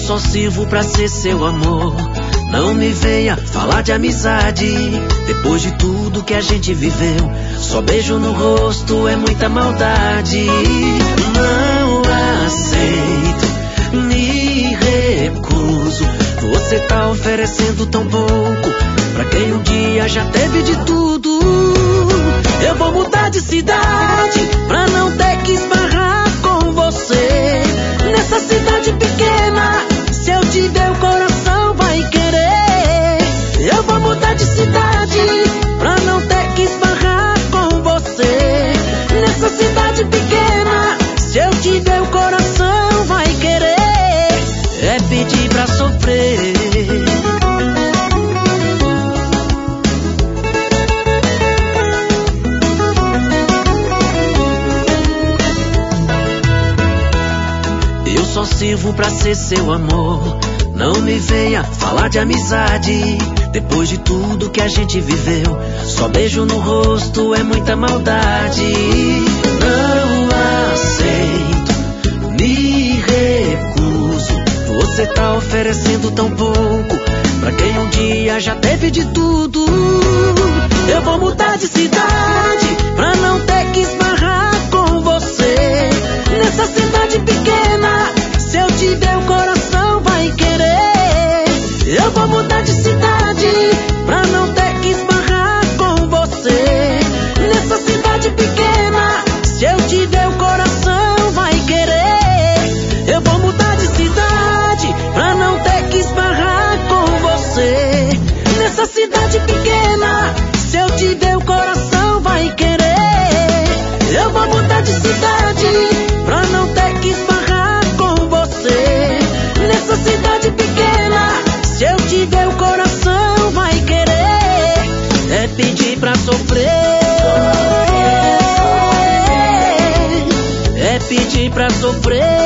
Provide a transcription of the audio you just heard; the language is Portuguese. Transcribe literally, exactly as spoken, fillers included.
só sirvo pra ser seu amor. Não me venha falar de amizade, depois de tudo que a gente viveu. Só beijo no rosto é muita maldade. Não aceito, me recuso. Você tá oferecendo tão pouco pra quem um dia já teve de tudo. Eu vou mudar de cidade pra não ter que esbarrar com você. Nessa cidade pequena, se eu te der o coração vai querer. Eu vou mudar de cidade pra não ter que esbarrar com você. Nessa cidade pequena, se eu te der o coração vai querer. É pedir pra sofrer. Eu só sirvo pra ser seu amor. Não me venha falar de amizade, depois de tudo que a gente viveu. Só beijo no rosto é muita maldade. Não aceito, me recuso. Você tá oferecendo tão pouco pra quem um dia já teve de tudo. Eu vou mudar de cidade pra não ter que esbarrar com você. Nessa cidade pequena, se eu te der o coração vai querer. Eu vou mudar de cidade pra não ter que esbarrar com você. Nessa cidade pequena, se eu te der o coração vai querer. Eu vou mudar de cidade pra não ter que esbarrar com você. Nessa cidade pequena, se eu te der o coração vai querer. Eu vou mudar de cidade pra não ter que esbarrar com você. Nessa cidade pequena, se eu te der o coração vai querer. É pedir pra sofrer. É pedir pra sofrer.